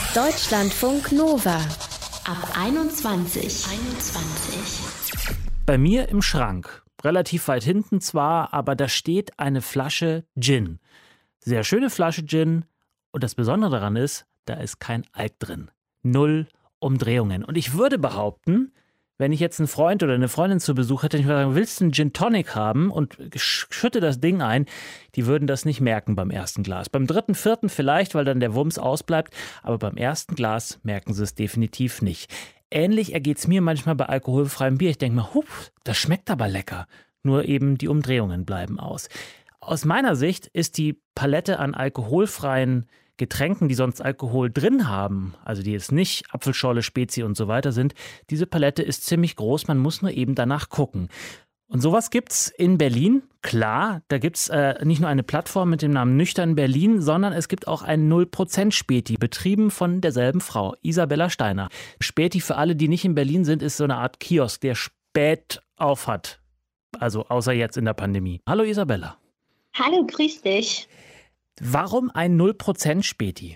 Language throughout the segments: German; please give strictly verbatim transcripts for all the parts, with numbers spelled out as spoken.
Deutschlandfunk Nova ab einundzwanzig. einundzwanzig. Bei mir im Schrank, relativ weit hinten zwar, aber da steht eine Flasche Gin. Sehr schöne Flasche Gin und das Besondere daran ist, da ist kein Alk drin. Null Umdrehungen. Und ich würde behaupten, wenn ich jetzt einen Freund oder eine Freundin zu Besuch hätte, ich würde sagen, willst du einen Gin Tonic haben und schütte das Ding ein, die würden das nicht merken beim ersten Glas. Beim dritten, vierten vielleicht, weil dann der Wumms ausbleibt, aber beim ersten Glas merken sie es definitiv nicht. Ähnlich ergeht es mir manchmal bei alkoholfreiem Bier. Ich denke mir, hup, das schmeckt aber lecker. Nur eben die Umdrehungen bleiben aus. Aus meiner Sicht ist die Palette an alkoholfreien Getränken, die sonst Alkohol drin haben, also die jetzt nicht Apfelschorle, Spezi und so weiter sind, diese Palette ist ziemlich groß, man muss nur eben danach gucken. Und sowas gibt's in Berlin, klar, da gibt's äh, nicht nur eine Plattform mit dem Namen Nüchtern Berlin, sondern es gibt auch einen null Prozent Späti, betrieben von derselben Frau, Isabella Steiner. Späti für alle, die nicht in Berlin sind, ist so eine Art Kiosk, der spät auf hat, also außer jetzt in der Pandemie. Hallo Isabella. Hallo, grüß dich. Warum ein null Prozent Späti?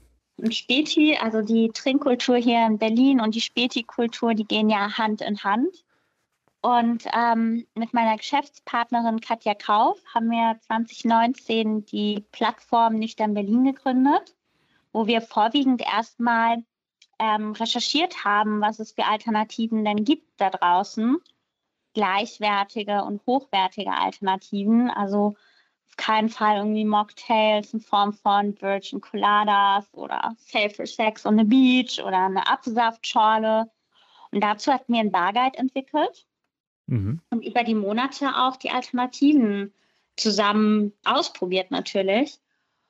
Späti, also die Trinkkultur hier in Berlin und die Späti-Kultur, die gehen ja Hand in Hand. Und ähm, mit meiner Geschäftspartnerin Katja Kauf haben wir zwanzig neunzehn die Plattform Nüchtern Berlin gegründet, wo wir vorwiegend erstmal ähm, recherchiert haben, was es für Alternativen denn gibt da draußen. Gleichwertige und hochwertige Alternativen, also keinen Fall irgendwie Mocktails in Form von Virgin Coladas oder Safer Sex on the Beach oder eine Apfelsaftschorle. Und dazu hatten wir einen Barguide entwickelt mhm. und über die Monate auch die Alternativen zusammen ausprobiert natürlich.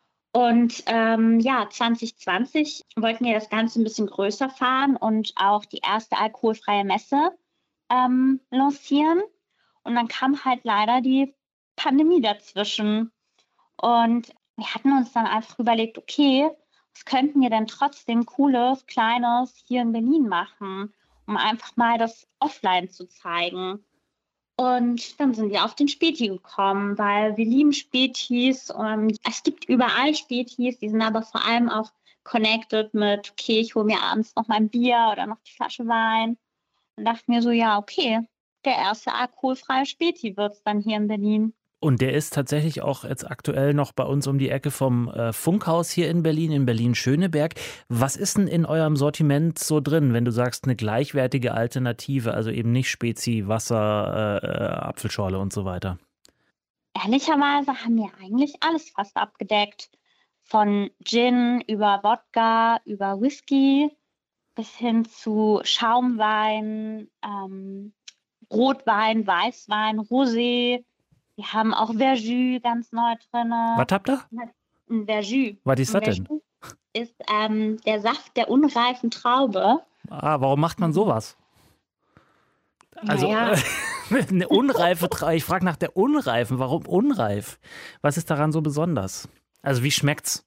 Und ähm, ja, zwanzig zwanzig wollten wir das Ganze ein bisschen größer fahren und auch die erste alkoholfreie Messe ähm, lancieren. Und dann kam halt leider die Pandemie dazwischen. Und wir hatten uns dann einfach überlegt, okay, was könnten wir denn trotzdem Cooles, Kleines hier in Berlin machen, um einfach mal das offline zu zeigen. Und dann sind wir auf den Späti gekommen, weil wir lieben Spätis. Und es gibt überall Spätis, die sind aber vor allem auch connected mit, okay, ich hole mir abends noch mein Bier oder noch die Flasche Wein. Und dachte mir so, ja, okay, der erste alkoholfreie Späti wird es dann hier in Berlin. Und der ist tatsächlich auch jetzt aktuell noch bei uns um die Ecke vom äh, Funkhaus hier in Berlin, in Berlin-Schöneberg. Was ist denn in eurem Sortiment so drin, wenn du sagst, eine gleichwertige Alternative, also eben nicht Spezi, Wasser, äh, Apfelschorle und so weiter? Ehrlicherweise haben wir eigentlich alles fast abgedeckt. Von Gin über Wodka, über Whisky bis hin zu Schaumwein, ähm, Rotwein, Weißwein, Rosé. Wir haben auch Verjus ganz neu drin. Was habt ihr? Ein Verjus. Was ist das denn? Ist ähm, der Saft der unreifen Traube. Ah, warum macht man sowas? Also Naja. eine unreife Traube. Ich frage nach der unreifen. Warum unreif? Was ist daran so besonders? Also wie schmeckt's?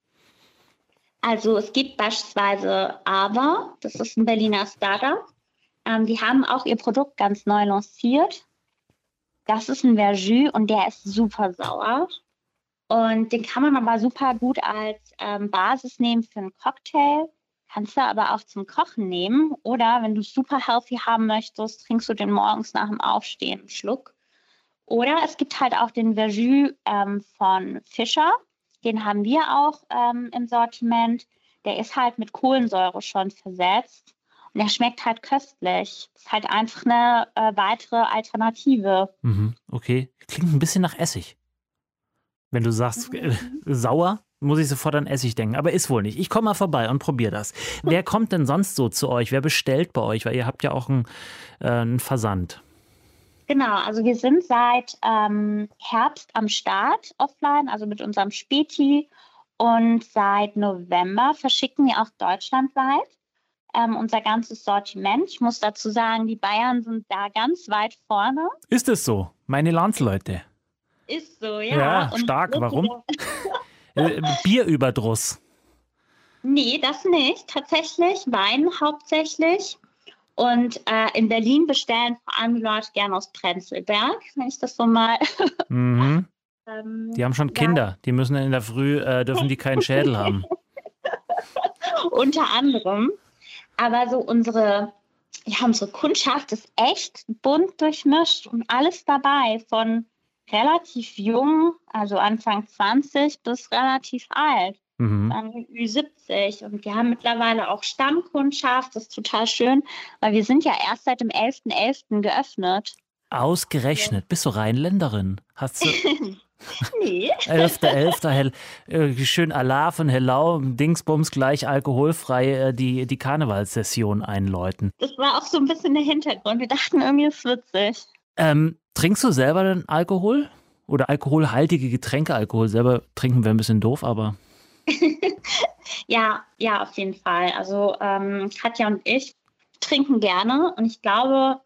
Also es gibt beispielsweise Aber, das ist ein Berliner Startup. Ähm, die haben auch ihr Produkt ganz neu lanciert. Das ist ein Verjus und der ist super sauer. Und den kann man aber super gut als ähm, Basis nehmen für einen Cocktail. Kannst du aber auch zum Kochen nehmen. Oder wenn du es super healthy haben möchtest, trinkst du den morgens nach dem Aufstehen einen Schluck. Oder es gibt halt auch den Verjus ähm, von Fischer. Den haben wir auch ähm, im Sortiment. Der ist halt mit Kohlensäure schon versetzt. Und der schmeckt halt köstlich. Ist halt einfach eine äh, weitere Alternative. Mhm, okay. Klingt ein bisschen nach Essig. Wenn du sagst, äh, sauer, muss ich sofort an Essig denken. Aber ist wohl nicht. Ich komme mal vorbei und probiere das. Wer kommt denn sonst so zu euch? Wer bestellt bei euch? Weil ihr habt ja auch einen, äh, einen Versand. Genau, also wir sind seit ähm, Herbst am Start offline, also mit unserem Späti. Und seit November verschicken wir auch deutschlandweit. Ähm, unser ganzes Sortiment. Ich muss dazu sagen, die Bayern sind da ganz weit vorne. Ist es so? Meine Landsleute. Ist so, ja. Ja, Und stark. Warum? äh, Bierüberdruss. Nee, das nicht. Tatsächlich Wein hauptsächlich. Und äh, in Berlin bestellen vor allem die Leute gerne aus Prenzlberg, wenn ich das so mal... Mhm. ähm, Die haben schon Kinder. Die müssen in der Früh, äh, dürfen die keinen Schädel haben. unter anderem. Aber so unsere, ja, unsere Kundschaft ist echt bunt durchmischt und alles dabei, von relativ jung, also Anfang zwanzig, bis relativ alt. Mhm. Dann Ü siebzig. Und wir haben mittlerweile auch Stammkundschaft. Das ist total schön, weil wir sind ja erst seit dem elften elften geöffnet. Ausgerechnet. Bist du Rheinländerin? Hast du Nee. elfter elfter Hell, äh, schön Alarv und Hellau, Dingsbums gleich alkoholfrei äh, die, die Karnevalssession einläuten. Das war auch so ein bisschen der Hintergrund. Wir dachten irgendwie, das ist witzig. Ähm, trinkst du selber denn Alkohol? Oder alkoholhaltige Getränke? Alkohol selber trinken wäre ein bisschen doof, aber... Ja, ja, auf jeden Fall. Also ähm, Katja und ich trinken gerne und ich glaube,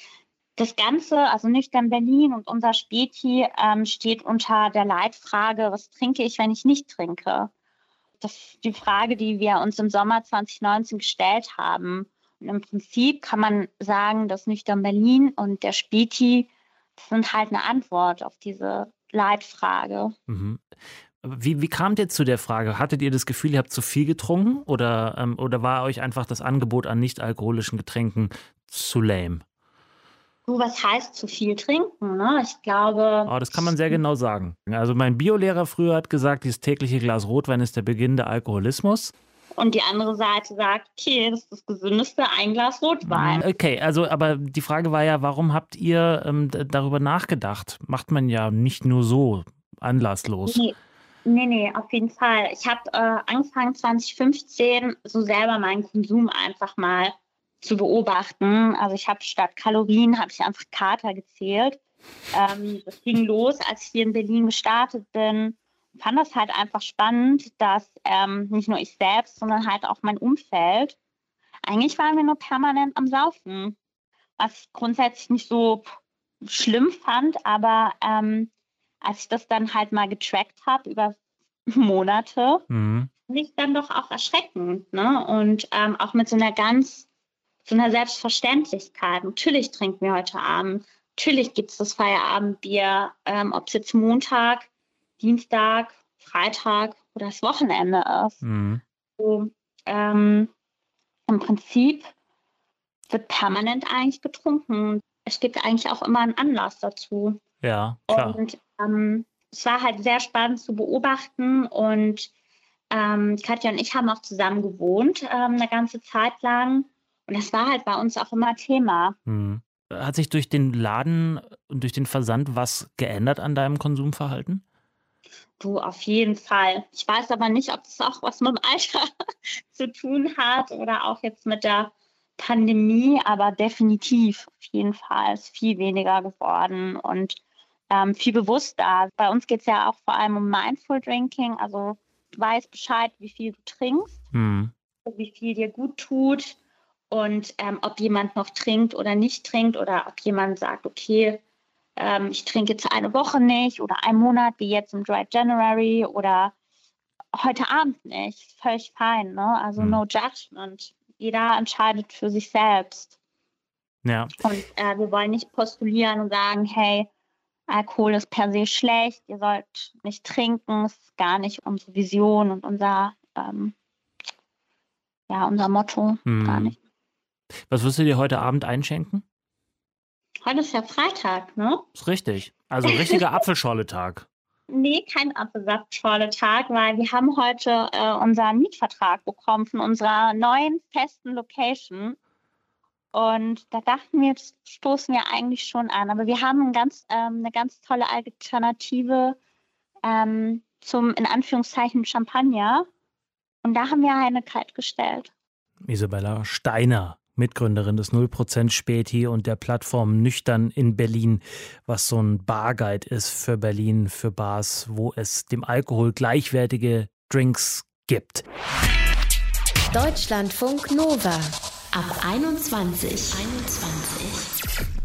das Ganze, also Nüchtern Berlin und unser Späti ähm, steht unter der Leitfrage, was trinke ich, wenn ich nicht trinke? Das ist die Frage, die wir uns im Sommer zwanzig neunzehn gestellt haben. Und im Prinzip kann man sagen, dass Nüchtern Berlin und der Späti sind halt eine Antwort auf diese Leitfrage. Mhm. Wie, wie kamt ihr zu der Frage? Hattet ihr das Gefühl, ihr habt zu viel getrunken oder, ähm, oder war euch einfach das Angebot an nicht-alkoholischen Getränken zu lame? Du, was heißt zu viel trinken? Ne? Ich glaube... Oh, das kann man sehr genau sagen. Also mein Biolehrer früher hat gesagt, dieses tägliche Glas Rotwein ist der Beginn der Alkoholismus. Und die andere Seite sagt, okay, das ist das Gesündeste, ein Glas Rotwein. Okay, also aber die Frage war ja, warum habt ihr ähm, darüber nachgedacht? Macht man ja nicht nur so anlasslos. Nee. Nee, nee, auf jeden Fall. Ich habe äh, angefangen zwanzig fünfzehn so selber meinen Konsum einfach mal zu beobachten. Also ich habe statt Kalorien, habe ich einfach Kater gezählt. Ähm, das ging los, als ich hier in Berlin gestartet bin. Ich fand das halt einfach spannend, dass ähm, nicht nur ich selbst, sondern halt auch mein Umfeld, eigentlich waren wir nur permanent am Saufen. Was ich grundsätzlich nicht so schlimm fand, aber ähm, als ich das dann halt mal getrackt habe über Monate, Mhm. fand ich dann doch auch erschreckend. Ne? Und ähm, auch mit so einer ganz, so einer Selbstverständlichkeit. Natürlich trinken wir heute Abend. Natürlich gibt es das Feierabendbier, ähm, ob es jetzt Montag, Dienstag, Freitag oder das Wochenende ist. Mhm. So, ähm, im Prinzip wird permanent eigentlich getrunken. Es gibt eigentlich auch immer einen Anlass dazu. Ja, klar. Und ähm, es war halt sehr spannend zu beobachten und ähm, Katja und ich haben auch zusammen gewohnt ähm, eine ganze Zeit lang und das war halt bei uns auch immer Thema. Mhm. Hat sich durch den Laden und durch den Versand was geändert an deinem Konsumverhalten? Du, auf jeden Fall. Ich weiß aber nicht, ob das auch was mit dem Alter zu tun hat oder auch jetzt mit der Pandemie, aber definitiv auf jeden Fall ist viel weniger geworden und ähm, viel bewusster. Bei uns geht es ja auch vor allem um Mindful Drinking, also du weißt Bescheid, wie viel du trinkst, Mhm. wie viel dir gut tut und ähm, ob jemand noch trinkt oder nicht trinkt oder ob jemand sagt, okay, ähm, ich trinke jetzt eine Woche nicht oder einen Monat, wie jetzt im Dry January oder heute Abend nicht. Völlig fein, ne? Also Mhm. no judgment. Jeder entscheidet für sich selbst. Ja. Und äh, wir wollen nicht postulieren und sagen, hey, Alkohol ist per se schlecht, ihr sollt nicht trinken, es ist gar nicht unsere Vision und unser, ähm, ja, unser Motto, Mhm. gar nicht. Was wirst du dir heute Abend einschenken? Heute ist ja Freitag, ne? Ist richtig. Also richtiger Apfelschorle-Tag. Nee, kein Apfelsaftschorle-Tag, weil wir haben heute äh, unseren Mietvertrag bekommen von unserer neuen festen Location. Und da dachten wir, das stoßen wir eigentlich schon an. Aber wir haben ein ganz, ähm, eine ganz tolle Alternative ähm, zum, in Anführungszeichen, Champagner. Und da haben wir eine kaltgestellt. Isabella Steiner, Mitgründerin des null Prozent Späti und der Plattform Nüchtern in Berlin, was so ein Barguide ist für Berlin, für Bars, wo es dem Alkohol gleichwertige Drinks gibt. Deutschlandfunk Nova ab einundzwanzig. einundzwanzig.